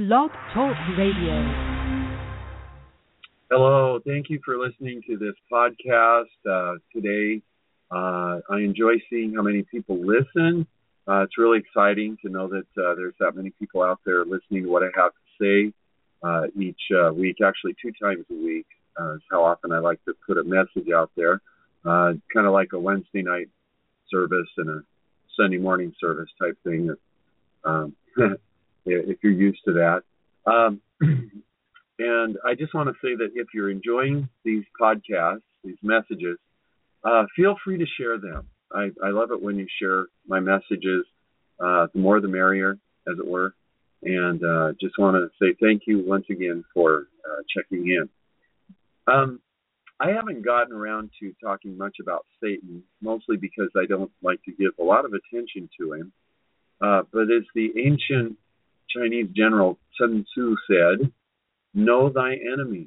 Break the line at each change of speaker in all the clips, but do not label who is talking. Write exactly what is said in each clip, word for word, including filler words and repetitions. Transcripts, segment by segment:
Blog Talk Radio.
Hello, thank you for listening to this podcast uh, today. Uh, I enjoy seeing how many people listen. Uh, it's really exciting to know that uh, there's that many people out there listening to what I have to say uh, each uh, week, actually two times a week. Uh, is how often I like to put a message out there, uh, kind of like a Wednesday night service and a Sunday morning service type thing, um, if you're used to that. Um, and I just want to say that if you're enjoying these podcasts, these messages, uh, feel free to share them. I, I love it when you share my messages. Uh, the more the merrier, as it were. And uh, just want to say thank you once again for uh, checking in. Um, I haven't gotten around to talking much about Satan, mostly because I don't like to give a lot of attention to him. Uh, but as the ancient Chinese general Sun Tzu said, know thy enemy.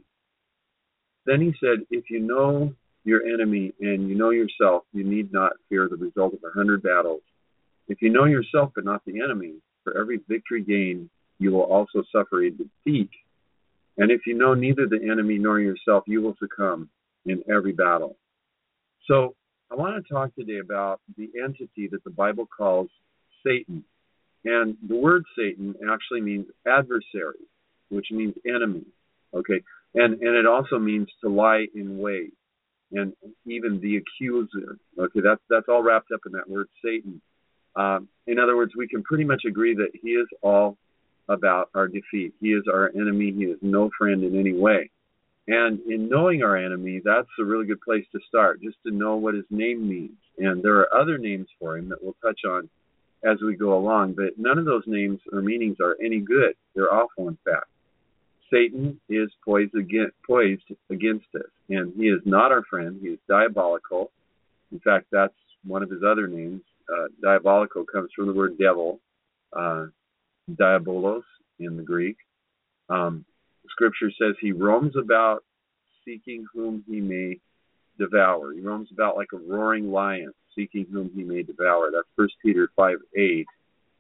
Then he said, if you know your enemy and you know yourself, you need not fear the result of a hundred battles. If you know yourself but not the enemy, for every victory gained, you will also suffer a defeat. And if you know neither the enemy nor yourself, you will succumb in every battle. So I want to talk today about the entity that the Bible calls Satan. And the word Satan actually means adversary, which means enemy. Okay, and and it also means to lie in wait, and even the accuser. Okay, that's that's all wrapped up in that word Satan. Um, in other words, we can pretty much agree that he is all about our defeat. He is our enemy. He is no friend in any way. And in knowing our enemy, that's a really good place to start, just to know what his name means. And there are other names for him that we'll touch on as we go along, but none of those names or meanings are any good. They're awful, in fact. Satan is poised against, poised against us, and he is not our friend. He is diabolical. In fact, that's one of his other names. Uh, diabolical comes from the word devil, uh, diabolos in the Greek. Um, scripture says he roams about seeking whom he may devour. He roams about like a roaring lion, seeking whom he may devour. That's First Peter five eight.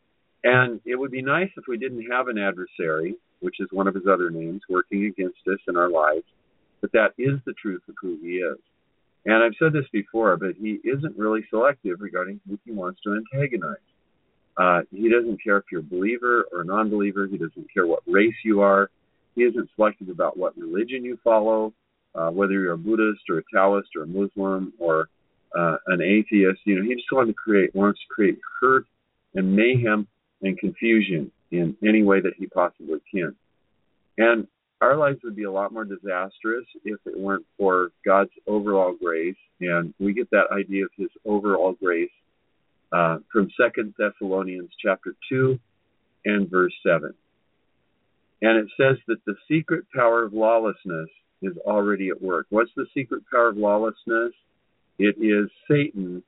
And it would be nice if we didn't have an adversary, which is one of his other names, working against us in our lives. But that is the truth of who he is. And I've said this before, but he isn't really selective regarding who he wants to antagonize. Uh, he doesn't care if you're a believer or a non-believer. He doesn't care what race you are. He isn't selective about what religion you follow, uh, whether you're a Buddhist or a Taoist or a Muslim or uh, an atheist. You know, he just wants to create wants to create hurt and mayhem and confusion in any way that he possibly can. And our lives would be a lot more disastrous if it weren't for God's overall grace. And we get that idea of his overall grace uh, from Second Thessalonians chapter two and verse seven. And it says that the secret power of lawlessness is already at work. What's the secret power of lawlessness? It is Satan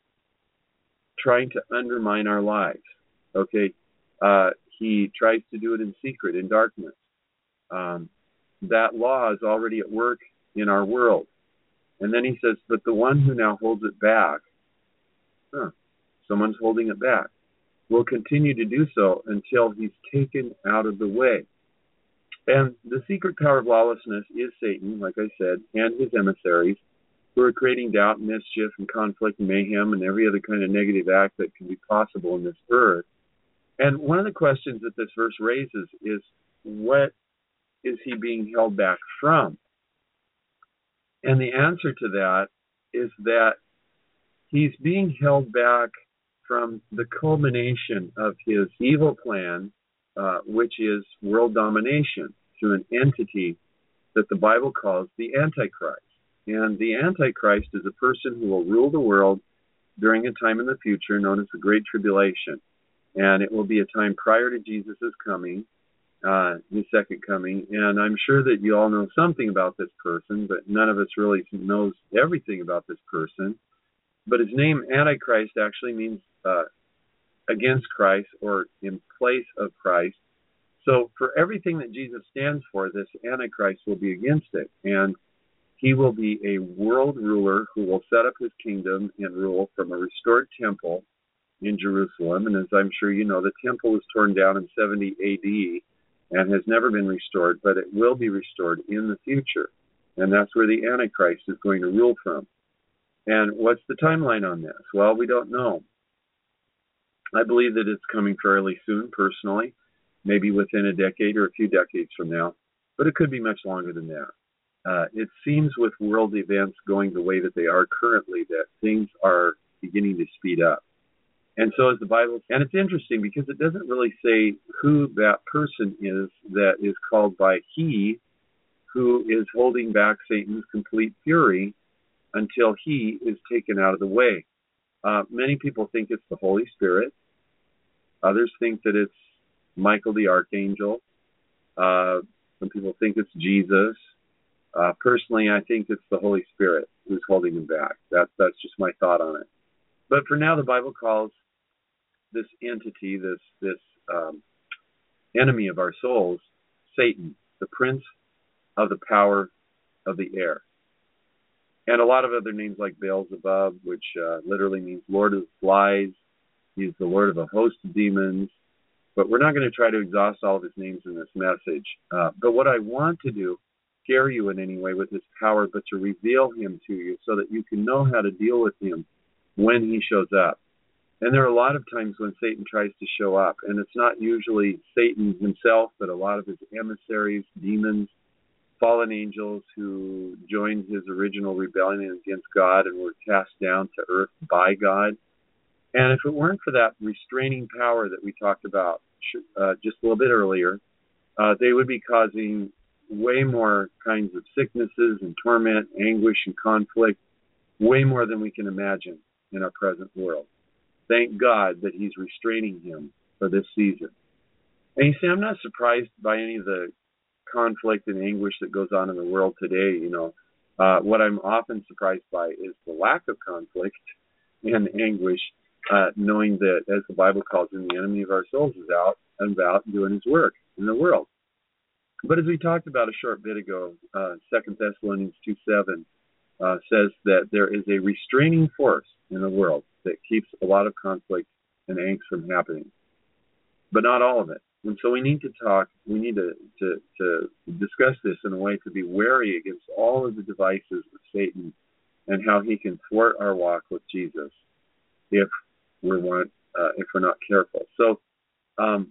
trying to undermine our lives. Okay, uh, he tries to do it in secret, in darkness. Um, that law is already at work in our world. And then he says, but the one who now holds it back, huh, someone's holding it back, will continue to do so until he's taken out of the way. And the secret power of lawlessness is Satan, like I said, and his emissaries, who are creating doubt, mischief, and conflict, and mayhem, and every other kind of negative act that can be possible in this earth. And one of the questions that this verse raises is, what is he being held back from? And the answer to that is that he's being held back from the culmination of his evil plan, uh, which is world domination through an entity that the Bible calls the Antichrist. And the Antichrist is a person who will rule the world during a time in the future known as the Great Tribulation. And it will be a time prior to Jesus' coming, uh, his second coming. And I'm sure that you all know something about this person, but none of us really knows everything about this person. But his name, Antichrist, actually means uh, against Christ or in place of Christ. So for everything that Jesus stands for, this Antichrist will be against it. And he will be a world ruler who will set up his kingdom and rule from a restored temple in Jerusalem. And as I'm sure you know, the temple was torn down in seventy A D and has never been restored, but it will be restored in the future. And that's where the Antichrist is going to rule from. And what's the timeline on this? Well, we don't know. I believe that it's coming fairly soon, personally, maybe within a decade or a few decades from now, but it could be much longer than that. Uh, it seems with world events going the way that they are currently that things are beginning to speed up. And so is the Bible. And it's interesting because it doesn't really say who that person is that is called by he who is holding back Satan's complete fury until he is taken out of the way. Uh, many people think it's the Holy Spirit. Others think that it's Michael the Archangel. Uh, some people think it's Jesus. Uh, personally, I think it's the Holy Spirit who's holding him back. That's that's just my thought on it. But for now, the Bible calls this entity, this this um, enemy of our souls, Satan, the prince of the power of the air. And a lot of other names like Beelzebub, which uh, literally means Lord of the Flies. He's the Lord of a host of demons. But we're not going to try to exhaust all of his names in this message. Uh, but what I want to do, scare you in any way with his power, but to reveal him to you so that you can know how to deal with him when he shows up. And there are a lot of times when Satan tries to show up, and it's not usually Satan himself, but a lot of his emissaries, demons, fallen angels who joined his original rebellion against God and were cast down to earth by God. And if it weren't for that restraining power that we talked about uh, just a little bit earlier, uh, they would be causing way more kinds of sicknesses and torment, anguish and conflict, way more than we can imagine in our present world. Thank God that he's restraining him for this season. And you see, I'm not surprised by any of the conflict and anguish that goes on in the world today. You know, uh, what I'm often surprised by is the lack of conflict and anguish, uh, knowing that, as the Bible calls him, the enemy of our souls is out and about doing his work in the world. But as we talked about a short bit ago, uh, Second Thessalonians two seven uh, says that there is a restraining force in the world that keeps a lot of conflict and angst from happening, but not all of it. And so we need to talk, we need to, to, to discuss this in a way to be wary against all of the devices of Satan and how he can thwart our walk with Jesus if we're, want, uh, if we're not careful. So um,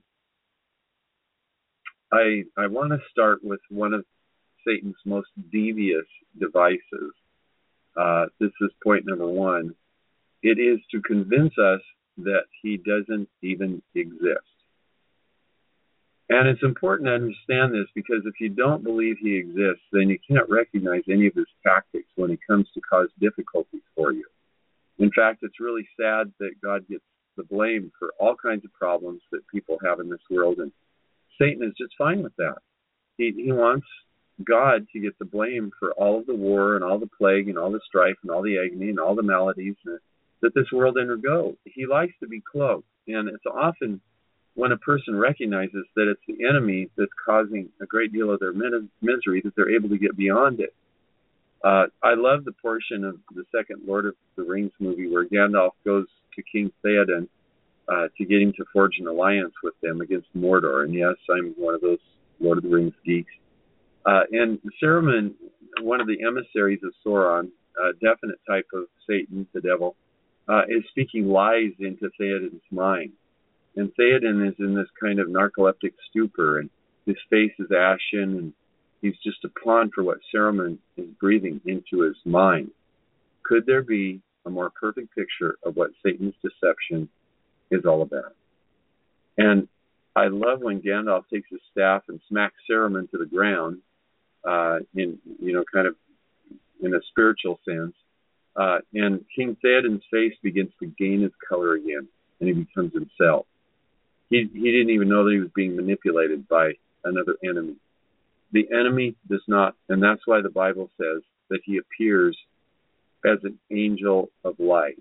I, I want to start with one of Satan's most devious devices. Uh, this is point number one. It is to convince us that he doesn't even exist. And it's important to understand this because if you don't believe he exists, then you can't recognize any of his tactics when it comes to cause difficulties for you. In fact, it's really sad that God gets the blame for all kinds of problems that people have in this world, and Satan is just fine with that. He, he wants God to get the blame for all of the war and all the plague and all the strife and all the agony and all the maladies that, that this world undergoes. He likes to be cloaked, and it's often when a person recognizes that it's the enemy that's causing a great deal of their misery that they're able to get beyond it. Uh, I love the portion of the second Lord of the Rings movie where Gandalf goes to King Theoden uh, to get him to forge an alliance with them against Mordor. And yes, I'm one of those Lord of the Rings geeks. Uh, and Saruman, one of the emissaries of Sauron, a definite type of Satan, the devil, uh, is speaking lies into Theoden's mind. And Theoden is in this kind of narcoleptic stupor, and his face is ashen, and he's just a pawn for what Saruman is breathing into his mind. Could there be a more perfect picture of what Satan's deception is all about? And I love when Gandalf takes his staff and smacks Saruman to the ground, uh, in you know, kind of in a spiritual sense, uh, and King Theoden's face begins to gain its color again, and he becomes himself. He he didn't even know that he was being manipulated by another enemy. The enemy does not, and that's why the Bible says that he appears as an angel of light.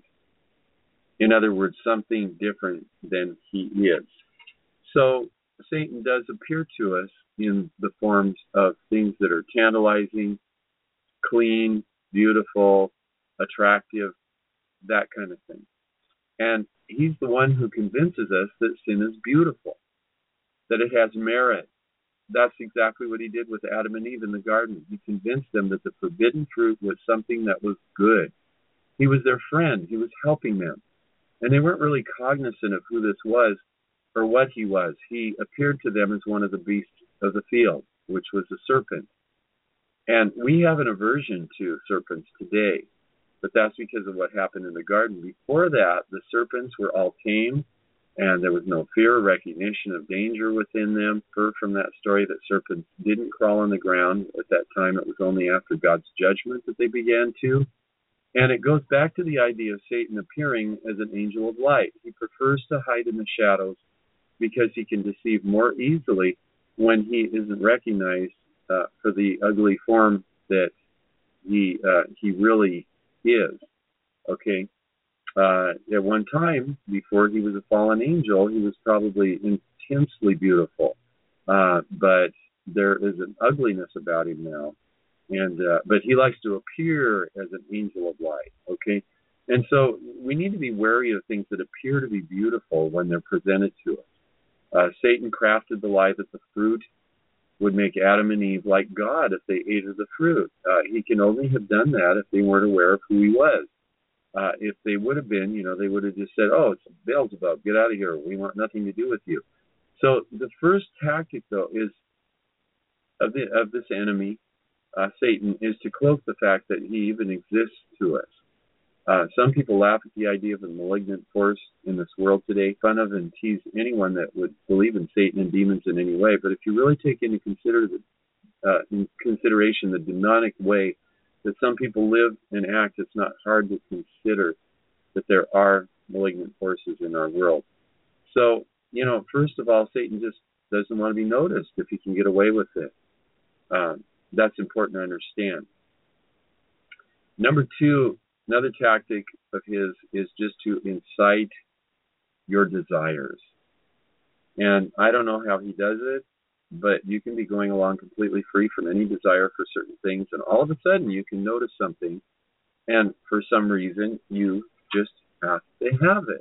In other words, something different than he is. So Satan does appear to us in the forms of things that are tantalizing, clean, beautiful, attractive, that kind of thing. And he's the one who convinces us that sin is beautiful, that it has merit, that's exactly what he did with Adam and Eve in the garden. He convinced them that the forbidden fruit was something that was good. He was their friend. He was helping them. And they weren't really cognizant of who this was or what he was. He appeared to them as one of the beasts of the field, which was a serpent. And we have an aversion to serpents today, but that's because of what happened in the garden. Before that, the serpents were all tame, and there was no fear or recognition of danger within them. Heard from that story that serpents didn't crawl on the ground. At that time, it was only after God's judgment that they began to. And it goes back to the idea of Satan appearing as an angel of light. He prefers to hide in the shadows because he can deceive more easily when he isn't recognized uh, for the ugly form that he uh, he really is. Okay. Uh, at one time, before he was a fallen angel, he was probably intensely beautiful. Uh, but there is an ugliness about him now. And uh, but he likes to appear as an angel of light, okay? And so we need to be wary of things that appear to be beautiful when they're presented to us. Uh, Satan crafted the lie that the fruit would make Adam and Eve like God if they ate of the fruit. Uh, he can only have done that if they weren't aware of who he was. Uh, if they would have been, you know, they would have just said, oh, it's Beelzebub, get out of here. We want nothing to do with you. So the first tactic, though, is of, the, of this enemy, Uh, Satan, is to cloak the fact that he even exists to us. Uh, some people laugh at the idea of a malignant force in this world today, fun of and tease anyone that would believe in Satan and demons in any way. But if you really take into consider the, uh, in consideration the demonic way that some people live and act, it's not hard to consider that there are malignant forces in our world. So, you know, first of all, Satan just doesn't want to be noticed if he can get away with it. Um, That's important to understand. Number two, another tactic of his is just to incite your desires. And I don't know how he does it, but you can be going along completely free from any desire for certain things, and all of a sudden you can notice something, and for some reason you just have to have it.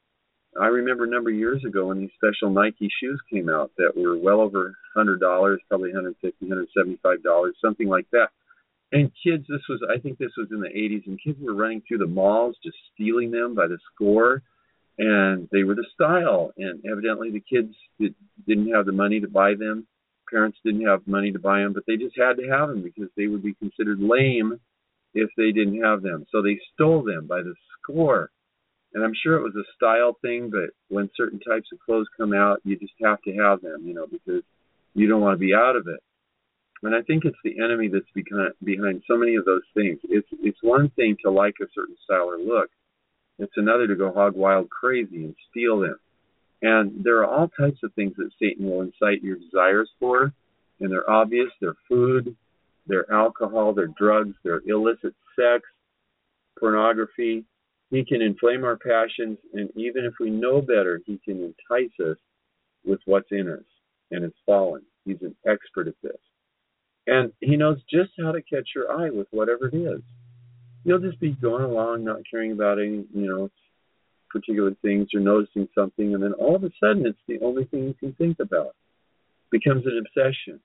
I remember a number of years ago when these special Nike shoes came out that were well over one hundred dollars, probably one hundred fifty dollars, one hundred seventy-five dollars, something like that. And kids, this was, I think this was in the eighties, and kids were running through the malls just stealing them by the score, and they were the style. And evidently the kids did, didn't have the money to buy them. Parents didn't have money to buy them, but they just had to have them because they would be considered lame if they didn't have them. So they stole them by the score. And I'm sure it was a style thing, but when certain types of clothes come out, you just have to have them, you know, because you don't want to be out of it. And I think it's the enemy that's behind, behind so many of those things. It's it's one thing to like a certain style or look. It's another to go hog wild crazy and steal them. And there are all types of things that Satan will incite your desires for, and they're obvious. They're food, they're alcohol, they're drugs, they're illicit sex, pornography. He can inflame our passions, and even if we know better, he can entice us with what's in us, and it's fallen. He's an expert at this. And he knows just how to catch your eye with whatever it is. You'll just be going along, not caring about any, you know, particular things. You're noticing something, and then all of a sudden, it's the only thing you can think about. It becomes an obsession.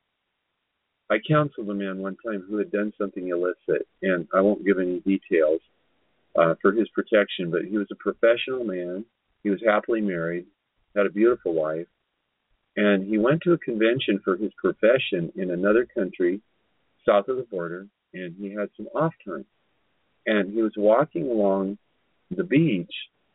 I counseled a man one time who had done something illicit, and I won't give any details. Uh, for his protection, but he was a professional man. He was happily married, had a beautiful wife, and he went to a convention for his profession in another country south of the border, and he had some off time. And he was walking along the beach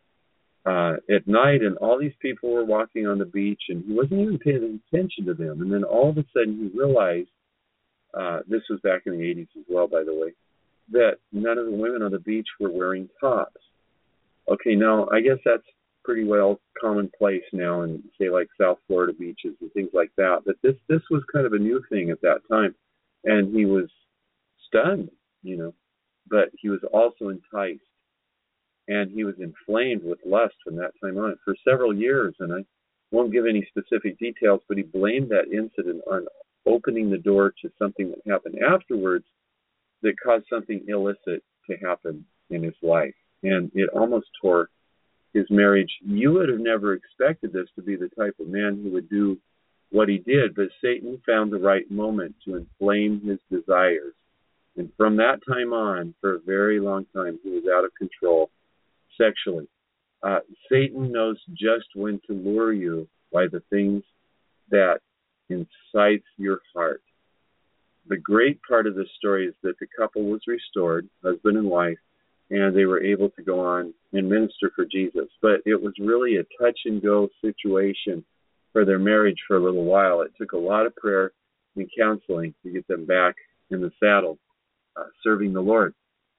uh, at night, and all these people were walking on the beach, and he wasn't even paying attention to them. And then all of a sudden he realized, uh, this was back in the eighties as well, by the way, that none of the women on the beach were wearing tops. Okay, now I guess that's pretty well commonplace now in, say, like South Florida beaches and things like that. But this this was kind of a new thing at that time, and he was stunned, you know. But he was also enticed, and he was inflamed with lust from that time on for several years. And I won't give any specific details, but he blamed that incident on opening the door to something that happened afterwards that caused something illicit to happen in his life. And it almost tore his marriage. You would have never expected this to be the type of man who would do what he did, but Satan found the right moment to inflame his desires. And from that time on, for a very long time, he was out of control sexually. Uh, Satan knows just when to lure you by the things that incites your heart. The great part of the story is that the couple was restored, husband and wife, and they were able to go on and minister for Jesus. But it was really a touch-and-go situation for their marriage for a little while. It took a lot of prayer and counseling to get them back in the saddle, uh, serving the Lord.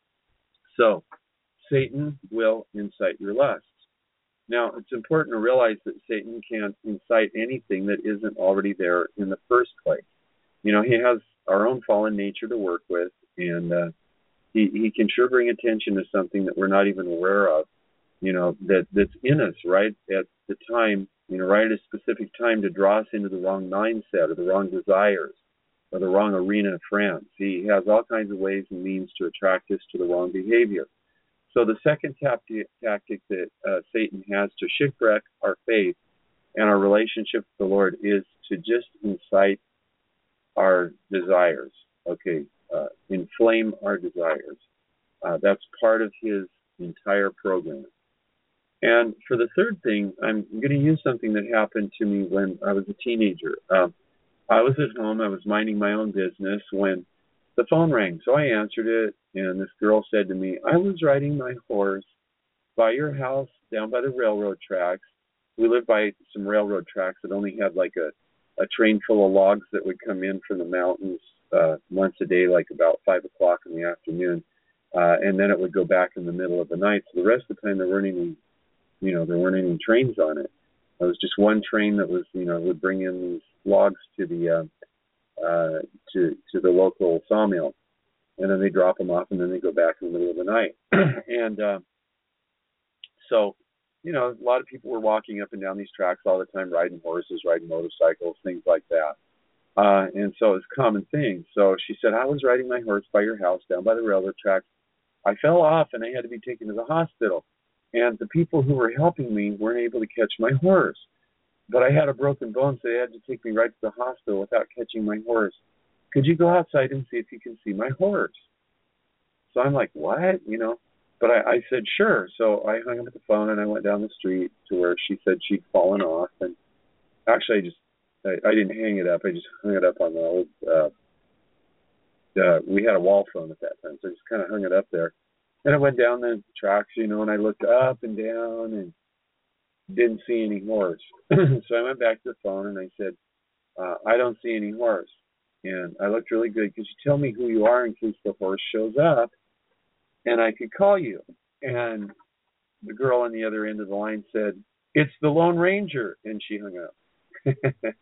So, Satan will incite your lust. Now, it's important to realize that Satan can't incite anything that isn't already there in the first place. You know, he has our own fallen nature to work with, and uh, he, he can sure bring attention to something that we're not even aware of, you know, that, that's in us right at the time, you know, right at a specific time to draw us into the wrong mindset or the wrong desires or the wrong arena of friends. He has all kinds of ways and means to attract us to the wrong behavior. So the second tactic, tactic that uh, Satan has to shipwreck our faith and our relationship with the Lord is to just incite our desires, okay, uh, inflame our desires. Uh, that's part of his entire program. And for the third thing, I'm going to use something that happened to me when I was a teenager. Uh, I was at home, I was minding my own business when the phone rang. So I answered it, and this girl said to me, I was riding my horse by your house down by the railroad tracks. We lived by some railroad tracks that only had like a, a train full of logs that would come in from the mountains uh, once a day, like about five o'clock in the afternoon. Uh, and then it would go back in the middle of the night. So the rest of the time there weren't any, you know, there weren't any trains on it. It was just one train that was, you know, would bring in these logs to the uh, uh, to to the local sawmill, and then they drop them off, and then they go back in the middle of the night. and uh, so, you know, a lot of people were walking up and down these tracks all the time, riding horses, riding motorcycles, things like that. Uh, and so it was a common thing. So she said, I was riding my horse by your house down by the railroad tracks. I fell off, and I had to be taken to the hospital. And the people who were helping me weren't able to catch my horse. But I had a broken bone, so they had to take me right to the hospital without catching my horse. Could you go outside and see if you can see my horse? So I'm like, what? You know, but I, I said, sure. So I hung up the phone, and I went down the street to where she said she'd fallen off. And actually, I just, I, I didn't hang it up. I just hung it up on the old, uh, uh, we had a wall phone at that time, so I just kind of hung it up there. And I went down the tracks, you know, and I looked up and down and didn't see any horse. So I went back to the phone and I said, uh, I don't see any horse. And I looked really good. Could you tell me who you are in case the horse shows up and I could call you? And the girl on the other end of the line said, it's the Lone Ranger. And she hung up.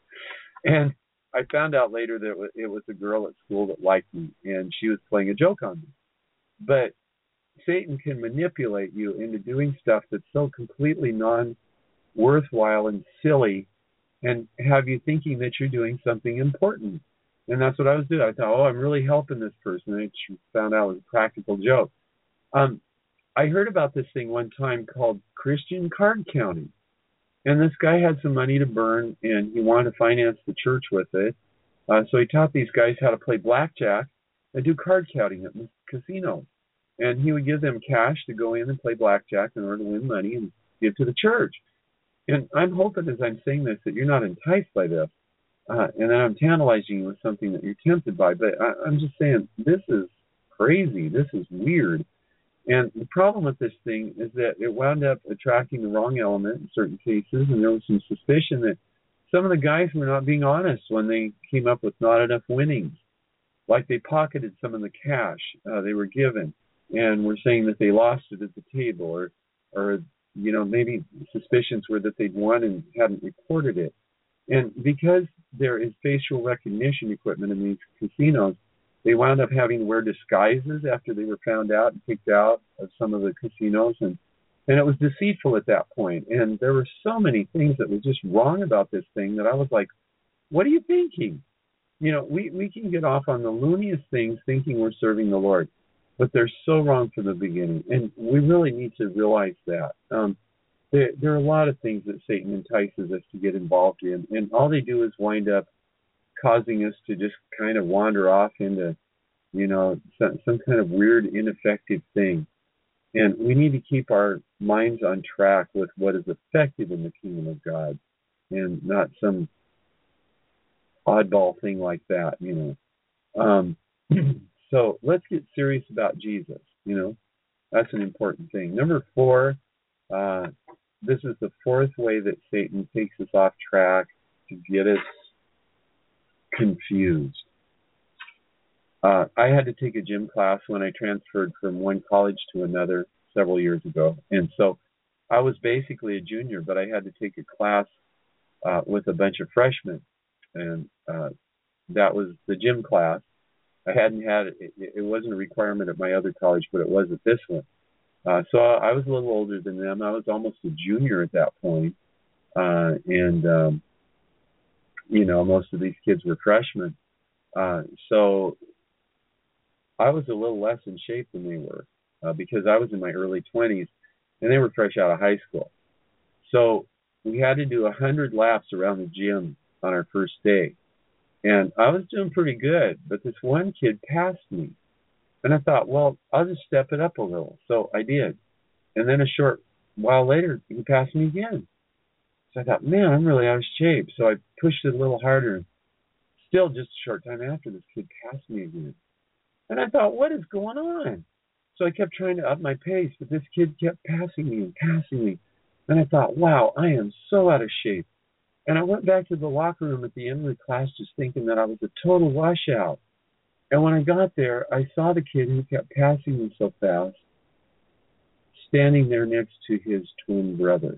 And I found out later that it was a girl at school that liked me, and she was playing a joke on me. But Satan can manipulate you into doing stuff that's so completely non-worthwhile and silly and have you thinking that you're doing something important. And that's what I was doing. I thought, oh, I'm really helping this person. And I found out it was a practical joke. Um, I heard about this thing one time called Christian card counting. And this guy had some money to burn, and he wanted to finance the church with it. Uh, so he taught these guys how to play blackjack and do card counting at the casino. And he would give them cash to go in and play blackjack in order to win money and give to the church. And I'm hoping as I'm saying this that you're not enticed by this. Uh, and that I'm tantalizing you with something that you're tempted by. But I, I'm just saying, this is crazy. This is weird. And the problem with this thing is that it wound up attracting the wrong element in certain cases. And there was some suspicion that some of the guys were not being honest when they came up with not enough winnings. Like they pocketed some of the cash uh, they were given and were saying that they lost it at the table, or, or you know, maybe suspicions were that they'd won and hadn't reported it. And because there is facial recognition equipment in these casinos, they wound up having to wear disguises after they were found out and kicked out of some of the casinos. And, and it was deceitful at that point. And there were so many things that were just wrong about this thing that I was like, what are you thinking? You know, we, we can get off on the looniest things thinking we're serving the Lord, but they're so wrong from the beginning. And we really need to realize that. Um, there, there are a lot of things that Satan entices us to get involved in, and all they do is wind up causing us to just kind of wander off into, you know, some, some kind of weird, ineffective thing. And we need to keep our minds on track with what is effective in the kingdom of God, and not some oddball thing like that, you know. Um, so let's get serious about Jesus, you know. That's an important thing. Number four, uh, this is the fourth way that Satan takes us off track to get us confused. Uh, I had to take a gym class when I transferred from one college to another several years ago. And so I was basically a junior, but I had to take a class uh, with a bunch of freshmen. And uh, that was the gym class. I hadn't had it, it wasn't a requirement at my other college, but it was at this one. Uh, so I was a little older than them. I was almost a junior at that point. Uh, and, um, you know, most of these kids were freshmen. Uh, so I was a little less in shape than they were uh, because I was in my early twenties and they were fresh out of high school. So we had to do one hundred laps around the gym on our first day. And I was doing pretty good, but this one kid passed me. And I thought, well, I'll just step it up a little. So I did. And then a short while later, he passed me again. So I thought, man, I'm really out of shape. So I pushed it a little harder. Still, just a short time after, this kid passed me again. And I thought, what is going on? So I kept trying to up my pace, but this kid kept passing me and passing me. And I thought, wow, I am so out of shape. And I went back to the locker room at the end of the class just thinking that I was a total washout. And when I got there, I saw the kid who kept passing me so fast standing there next to his twin brother.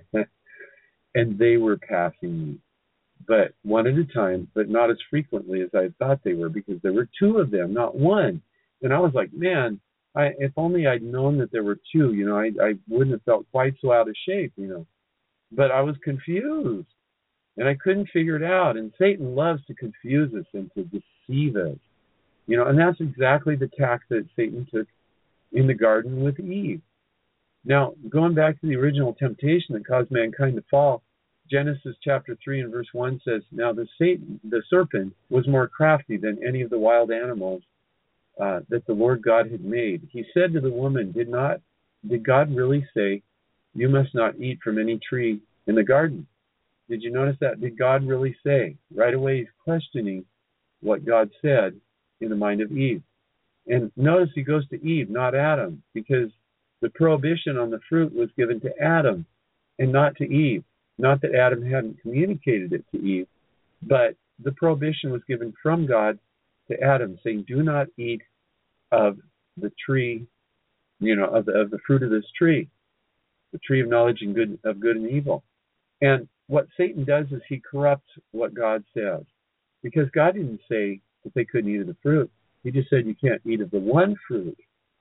And they were passing me, but one at a time, but not as frequently as I thought they were, because there were two of them, not one. And I was like, man, I, if only I'd known that there were two, you know, I, I wouldn't have felt quite so out of shape, you know. But I was confused, and I couldn't figure it out. And Satan loves to confuse us and to deceive us, you know, and that's exactly the tack that Satan took in the garden with Eve. Now, going back to the original temptation that caused mankind to fall, Genesis chapter three and verse one says, now the Satan, the serpent was more crafty than any of the wild animals uh, that the Lord God had made. He said to the woman, did not, did God really say, you must not eat from any tree in the garden? Did you notice that? Did God really say? Right away, he's questioning what God said in the mind of Eve. And notice he goes to Eve, not Adam, because the prohibition on the fruit was given to Adam and not to Eve. Not that Adam hadn't communicated it to Eve, but the prohibition was given from God to Adam, saying, do not eat of the tree, you know, of the, of the fruit of this tree, the tree of knowledge and good, of good and evil. And what Satan does is he corrupts what God says, because God didn't say that they couldn't eat of the fruit. He just said you can't eat of the one fruit.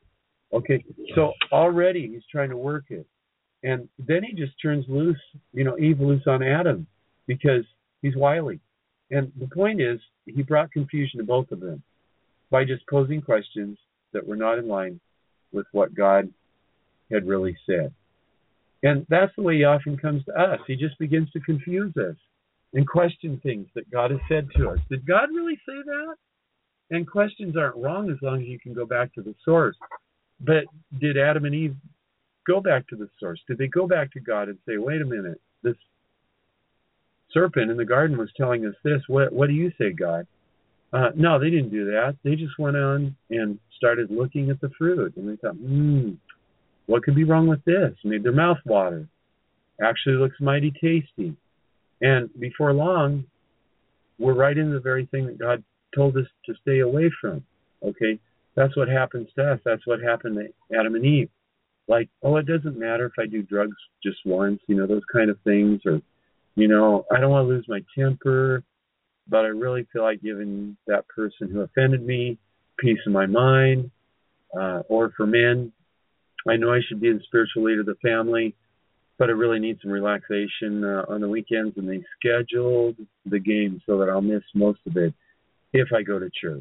Okay, so already he's trying to work it. And then he just turns loose, you know, Eve loose on Adam, because he's wily. And the point is, he brought confusion to both of them by just posing questions that were not in line with what God had really said. And that's the way he often comes to us. He just begins to confuse us and question things that God has said to us. Did God really say that? And questions aren't wrong as long as you can go back to the source. But did Adam and Eve go back to the source? Did they go back to God and say, wait a minute, this serpent in the garden was telling us this. What, what do you say, God? Uh, no, they didn't do that. They just went on and started looking at the fruit. And they thought, hmm, what could be wrong with this? Made their mouth water. Actually looks mighty tasty. And before long, we're right into the very thing that God told us to stay away from. Okay? That's what happens to us. That's what happened to Adam and Eve. Like, oh, it doesn't matter if I do drugs just once, you know, those kind of things. Or, you know, I don't want to lose my temper, but I really feel like giving that person who offended me peace of my mind. Uh, or for men, I know I should be the spiritual leader of the family, but I really need some relaxation uh, on the weekends, and they scheduled the game so that I'll miss most of it if I go to church.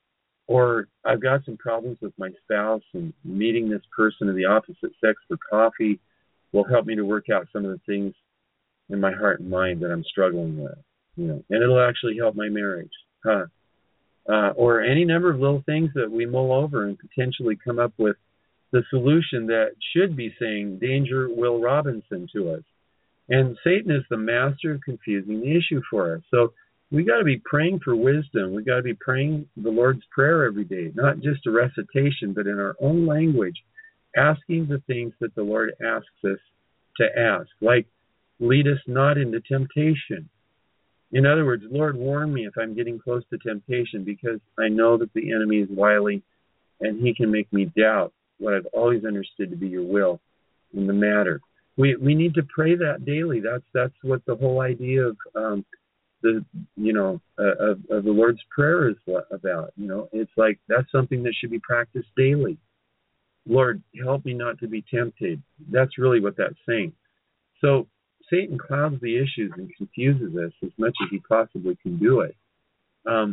Or I've got some problems with my spouse and meeting this person of the opposite sex for coffee, will help me to work out some of the things in my heart and mind that I'm struggling with, you know, and it'll actually help my marriage, huh? Uh, or any number of little things that we mull over and potentially come up with the solution that should be saying, danger, Will Robinson, to us. And Satan is the master of confusing the issue for us. So we got to be praying for wisdom. We got to be praying the Lord's Prayer every day, not just a recitation, but in our own language, asking the things that the Lord asks us to ask, like, lead us not into temptation. In other words, Lord, warn me if I'm getting close to temptation, because I know that the enemy is wily and he can make me doubt what I've always understood to be your will in the matter. We we need to pray that daily. That's that's what the whole idea of um, the you know uh, of, of the Lord's Prayer is about. You know, it's like that's something that should be practiced daily. Lord, help me not to be tempted. That's really what that's saying. So Satan clouds the issues and confuses us as much as he possibly can do it. Um,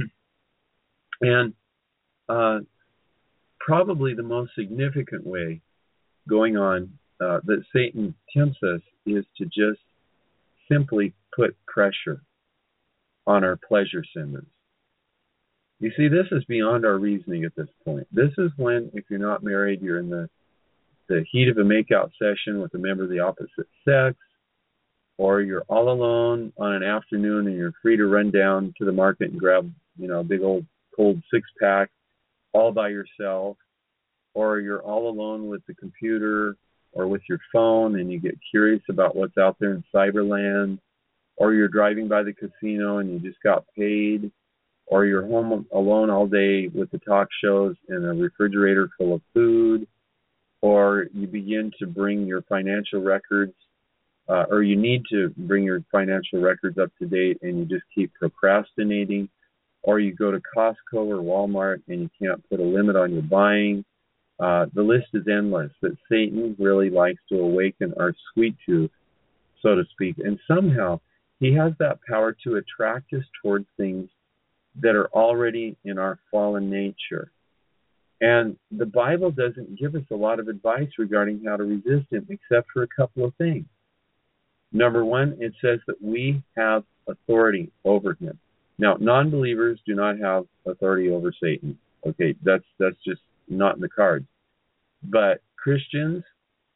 and uh, probably the most significant way going on uh, that Satan tempts us is to just simply put pressure on our pleasure centers. You see, this is beyond our reasoning at this point. This is when, if you're not married, you're in the, the heat of a makeout session with a member of the opposite sex, or you're all alone on an afternoon and you're free to run down to the market and grab, you know, a big old cold six-pack all by yourself, or you're all alone with the computer or with your phone and you get curious about what's out there in cyberland, or you're driving by the casino and you just got paid, or you're home alone all day with the talk shows and a refrigerator full of food, or you begin to bring your financial records, uh, or you need to bring your financial records up to date and you just keep procrastinating, or you go to Costco or Walmart and you can't put a limit on your buying. Uh, the list is endless, that Satan really likes to awaken our sweet tooth, so to speak, and somehow he has that power to attract us towards things that are already in our fallen nature. And the Bible doesn't give us a lot of advice regarding how to resist him, except for a couple of things. Number one, it says that we have authority over him. Now, non-believers do not have authority over Satan. Okay, that's that's just not in the cards. But Christians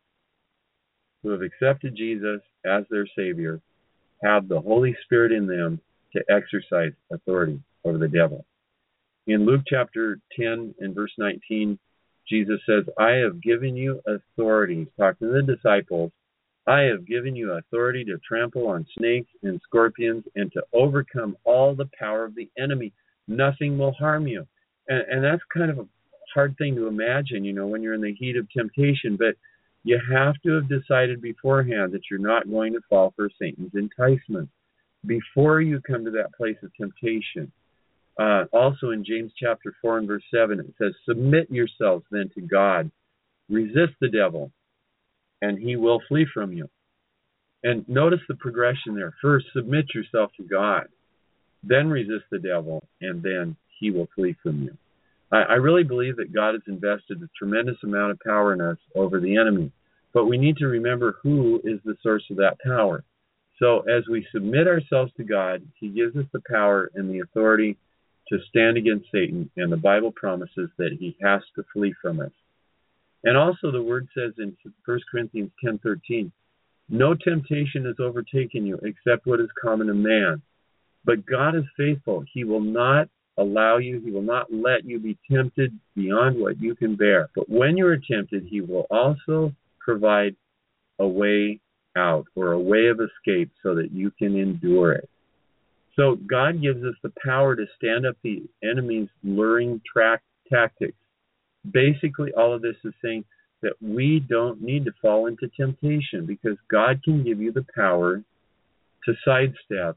who have accepted Jesus as their Savior have the Holy Spirit in them to exercise authority over the devil. In Luke chapter ten and verse nineteen, Jesus says, I have given you authority, talking to the disciples, I have given you authority to trample on snakes and scorpions and to overcome all the power of the enemy. Nothing will harm you. And, and that's kind of a hard thing to imagine, you know, when you're in the heat of temptation, but you have to have decided beforehand that you're not going to fall for Satan's enticement before you come to that place of temptation. Uh, also in James chapter four and verse seven, it says, submit yourselves then to God, resist the devil, and he will flee from you. And notice the progression there. First, submit yourself to God, then resist the devil, and then he will flee from you. I, I really believe that God has invested a tremendous amount of power in us over the enemy, but we need to remember who is the source of that power. So as we submit ourselves to God, he gives us the power and the authority to stand against Satan, and the Bible promises that he has to flee from us. And also the word says in First Corinthians ten thirteen, no temptation has overtaken you except what is common to man. But God is faithful. He will not allow you, he will not let you be tempted beyond what you can bear. But when you are tempted, he will also provide a way out or a way of escape so that you can endure it. So God gives us the power to stand up the enemy's luring track tactics. Basically, all of this is saying that we don't need to fall into temptation because God can give you the power to sidestep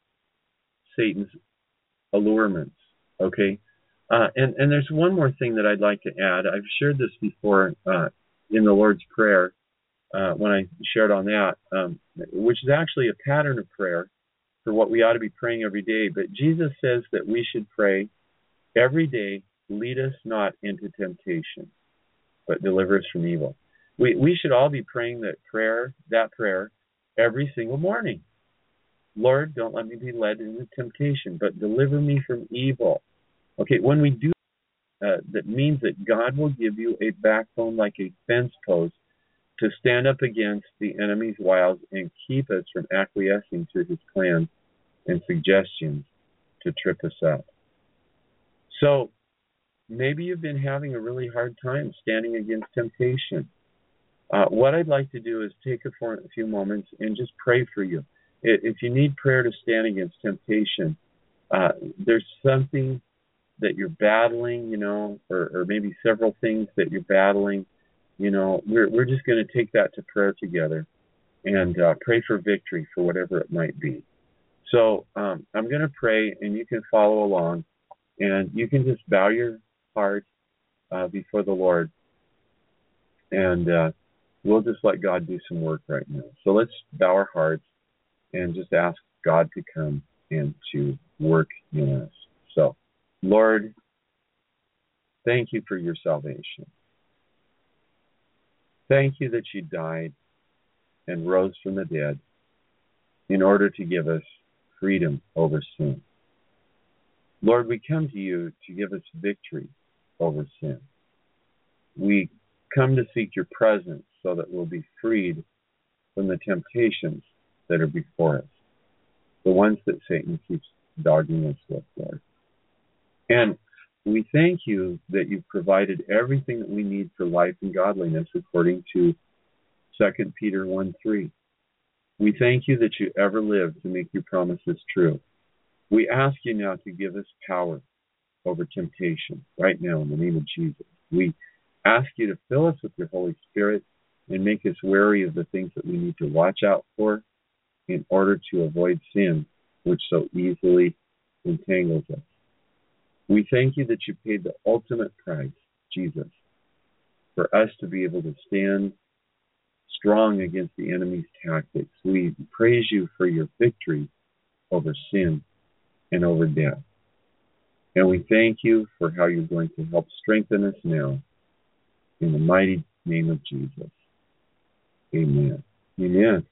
Satan's allurements. Okay? Uh, and, and there's one more thing that I'd like to add. I've shared this before uh, in the Lord's Prayer uh, when I shared on that, um, which is actually a pattern of prayer for what we ought to be praying every day. But Jesus says that we should pray every day, lead us not into temptation, but deliver us from evil. We we should all be praying that prayer, that prayer, every single morning. Lord, don't let me be led into temptation, but deliver me from evil. Okay, when we do uh, that, means that God will give you a backbone like a fence post to stand up against the enemy's wiles and keep us from acquiescing to his plans and suggestions to trip us up. So maybe you've been having a really hard time standing against temptation. Uh, what I'd like to do is take a, for, a few moments and just pray for you. If you need prayer to stand against temptation, uh, there's something that you're battling, you know, or, or maybe several things that you're battling, you know, we're we're just going to take that to prayer together and uh, pray for victory for whatever it might be. So um, I'm going to pray, and you can follow along, and you can just bow your heart uh, before the Lord, and uh, we'll just let God do some work right now. So let's bow our hearts and just ask God to come and to work in us. So, Lord, thank you for your salvation. Thank you that you died and rose from the dead in order to give us freedom over sin. Lord, we come to you to give us victory over sin. We come to seek your presence so that we'll be freed from the temptations that are before us, the ones that Satan keeps dogging us with, Lord. And we thank you that you've provided everything that we need for life and godliness according to Second Peter one three. We thank you that you ever live to make your promises true. We ask you now to give us power over temptation right now in the name of Jesus. We ask you to fill us with your Holy Spirit and make us wary of the things that we need to watch out for in order to avoid sin, which so easily entangles us. We thank you that you paid the ultimate price, Jesus, for us to be able to stand strong against the enemy's tactics. We praise you for your victory over sin and over death. And we thank you for how you're going to help strengthen us now in the mighty name of Jesus. Amen. Amen.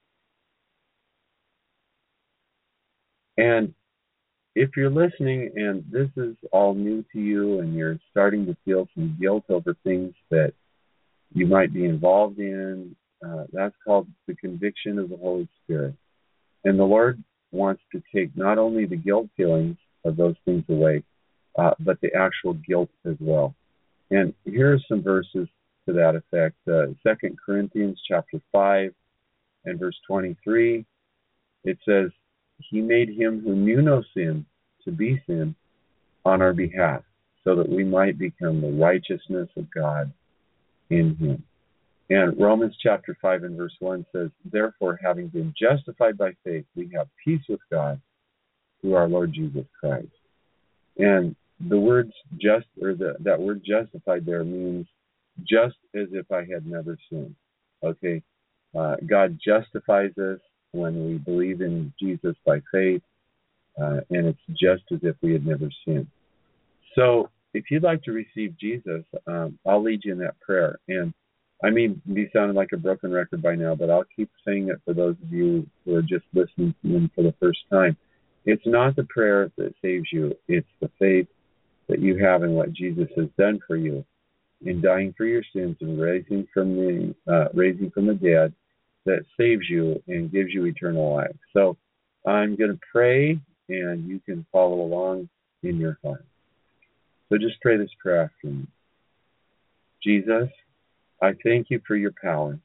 And if you're listening and this is all new to you and you're starting to feel some guilt over things that you might be involved in, uh, that's called the conviction of the Holy Spirit. And the Lord wants to take not only the guilt feelings of those things away, uh, but the actual guilt as well. And here are some verses to that effect. Uh, Second Corinthians chapter five and verse twenty-three, it says, he made him who knew no sin to be sin on our behalf, so that we might become the righteousness of God in him. And Romans chapter five and verse one says, therefore, having been justified by faith, we have peace with God through our Lord Jesus Christ. And the words just, or the, that word justified there means just as if I had never sinned. Okay, uh, God justifies us when we believe in Jesus by faith, uh, and it's just as if we had never sinned. So if you'd like to receive Jesus, um, I'll lead you in that prayer. And I may be sounding like a broken record by now, but I'll keep saying it for those of you who are just listening to him for the first time. It's not the prayer that saves you. It's the faith that you have in what Jesus has done for you in dying for your sins and raising from the uh, raising from the dead, that saves you and gives you eternal life. So I'm going to pray, and you can follow along in your heart. So just pray this prayer after me. Jesus, I thank you for your power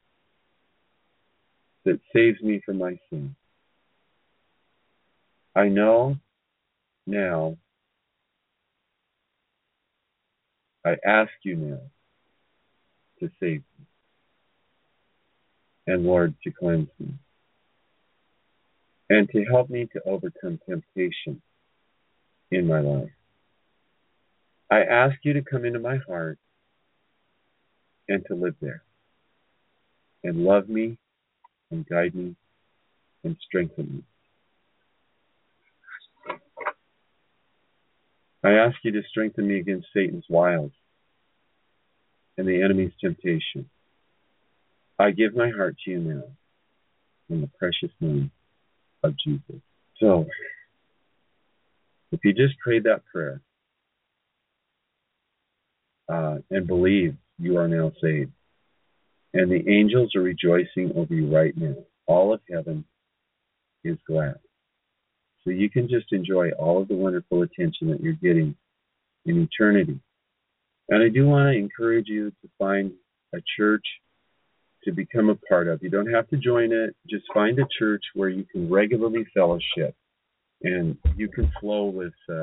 that saves me from my sin. I know now, I ask you now to save me, and Lord, to cleanse me, and to help me to overcome temptation in my life. I ask you to come into my heart and to live there, and love me, and guide me, and strengthen me. I ask you to strengthen me against Satan's wiles and the enemy's temptation. I give my heart to you now in the precious name of Jesus. So, if you just prayed that prayer uh, and believe you are now saved, and the angels are rejoicing over you right now, all of heaven is glad. So you can just enjoy all of the wonderful attention that you're getting in eternity. And I do want to encourage you to find a church to become a part of. You don't have to join it. Just find a church where you can regularly fellowship and you can flow with, uh,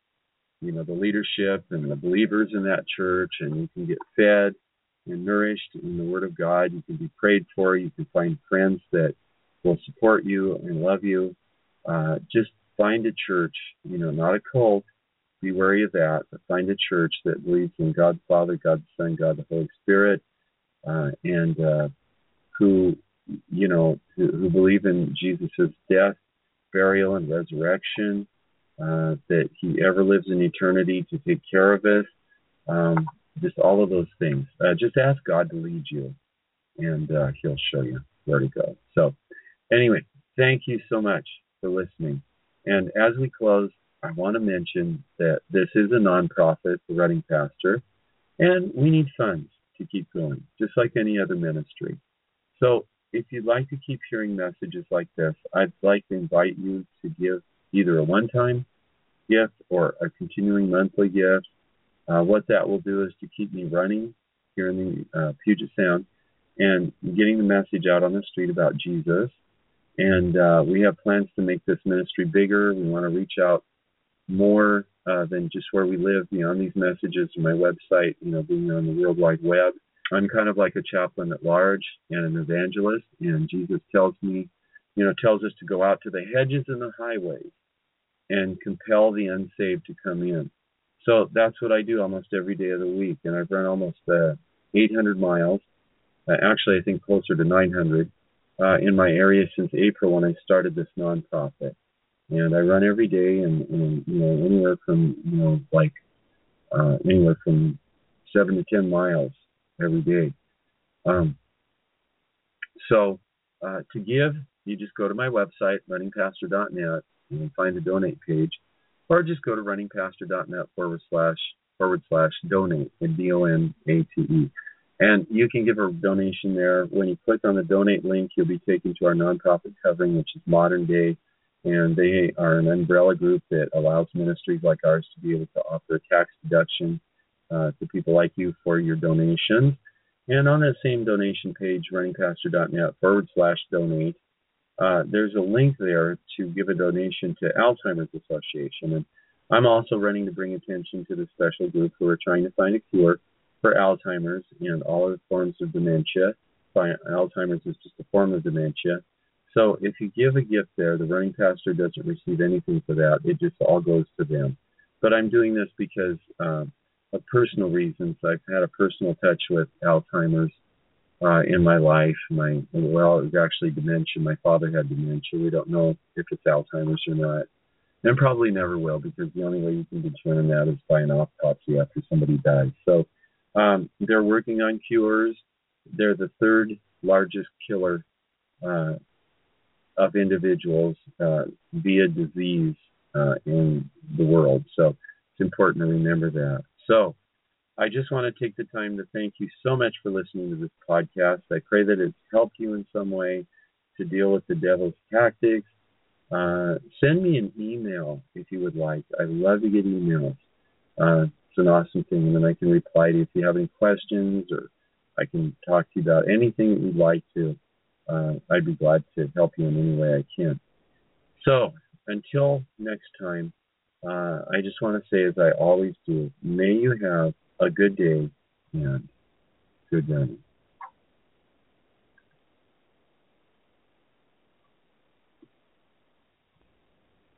you know, the leadership and the believers in that church, and you can get fed and nourished in the Word of God. You can be prayed for. You can find friends that will support you and love you. Uh, just find a church, you know, not a cult. Be wary of that, but find a church that believes in God the Father, God the Son, God the Holy Spirit, uh, and uh, who, you know, who, who believe in Jesus' death, burial, and resurrection, uh, that he ever lives in eternity to take care of us. Um, just all of those things. Uh, just ask God to lead you, and uh, he'll show you where to go. So anyway, thank you so much for listening. And as we close, I want to mention that this is a nonprofit, the Running Pastor, and we need funds to keep going, just like any other ministry. So if you'd like to keep hearing messages like this, I'd like to invite you to give either a one-time gift or a continuing monthly gift. Uh, what that will do is to keep me running here in the uh, Puget Sound and getting the message out on the street about Jesus. And uh, we have plans to make this ministry bigger. We want to reach out more uh, than just where we live beyond these messages and my website, you know, being on the World Wide Web. I'm kind of like a chaplain at large and an evangelist, and Jesus tells me, you know, tells us to go out to the hedges and the highways and compel the unsaved to come in. So that's what I do almost every day of the week, and I've run almost uh, eight hundred miles, uh, actually I think closer to nine hundred, uh, in my area since April when I started this nonprofit. And I run every day, and, and you know, anywhere from, you know, like uh, anywhere from seven to ten miles every day. Um, so uh, to give, you just go to my website, running pastor dot net, and find the donate page, or just go to runningpastor.net forward slash forward slash donate, D O N A T E. And you can give a donation there. When you click on the donate link, you'll be taken to our nonprofit covering, which is Modern Day. And they are an umbrella group that allows ministries like ours to be able to offer a tax deduction uh, to people like you for your donations. And on that same donation page, runningpastor.net forward slash donate, uh, there's a link there to give a donation to Alzheimer's Association. And I'm also running to bring attention to the special group who are trying to find a cure for Alzheimer's and all other forms of dementia. Alzheimer's is just a form of dementia. So if you give a gift there, the Running Pastor doesn't receive anything for that. It just all goes to them. But I'm doing this because um, of personal reasons. I've had a personal touch with Alzheimer's uh, in my life. My well, it was actually dementia. My father had dementia. We don't know if it's Alzheimer's or not, and probably never will, because the only way you can determine that is by an autopsy after somebody dies. So um, they're working on cures. They're the third largest killer uh, of individuals uh, via disease uh, in the world. So it's important to remember that. So I just want to take the time to thank you so much for listening to this podcast. I pray that it's helped you in some way to deal with the devil's tactics. Uh, send me an email if you would like. I love to get emails. Uh, it's an awesome thing, and then I can reply to you if you have any questions, or I can talk to you about anything that you'd like to. Uh, I'd be glad to help you in any way I can. So until next time, uh, I just want to say, as I always do, may you have a good day and good running.